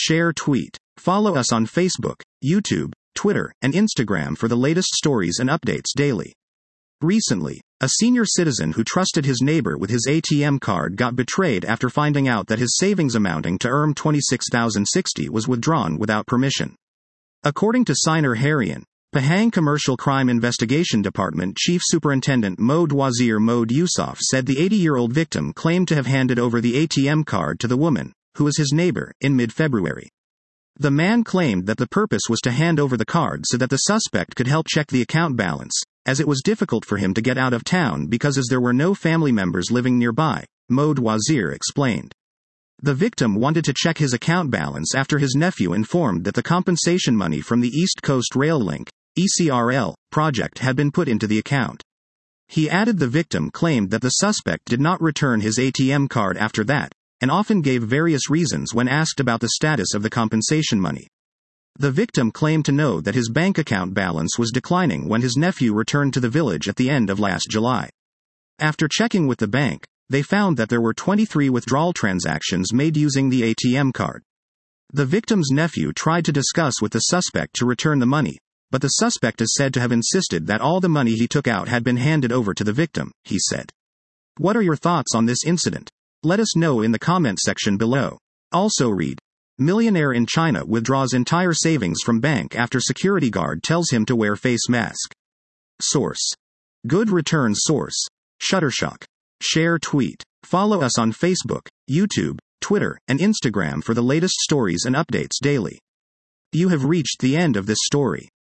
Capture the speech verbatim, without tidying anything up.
share, tweet. Follow us on Facebook, YouTube, Twitter, and Instagram for the latest stories and updates daily. Recently, a senior citizen who trusted his neighbor with his A T M card got betrayed after finding out that his savings amounting to E R M twenty-six thousand sixty was withdrawn without permission. According to Siner Harian, Pahang Commercial Crime Investigation Department Chief Superintendent Mohd Wazir Mohd Yusuf said the eighty-year-old victim claimed to have handed over the A T M card to the woman, who was his neighbor, in mid-February. The man claimed that the purpose was to hand over the card so that the suspect could help check the account balance, as it was difficult for him to get out of town because as there were no family members living nearby, Mohd Wazir explained. The victim wanted to check his account balance after his nephew informed that the compensation money from the East Coast Rail Link, E C R L, project had been put into the account. He added the victim claimed that the suspect did not return his A T M card after that, and often gave various reasons when asked about the status of the compensation money. The victim claimed to know that his bank account balance was declining when his nephew returned to the village at the end of last July. After checking with the bank, they found that there were twenty-three withdrawal transactions made using the A T M card. The victim's nephew tried to discuss with the suspect to return the money, but the suspect is said to have insisted that all the money he took out had been handed over to the victim, he said. What are your thoughts on this incident? Let us know in the comment section below. Also read, millionaire in China withdraws entire savings from bank after security guard tells him to wear face mask. Source. Good return source. Shutterstock. Share, tweet. Follow us on Facebook, YouTube, Twitter, and Instagram for the latest stories and updates daily. You have reached the end of this story.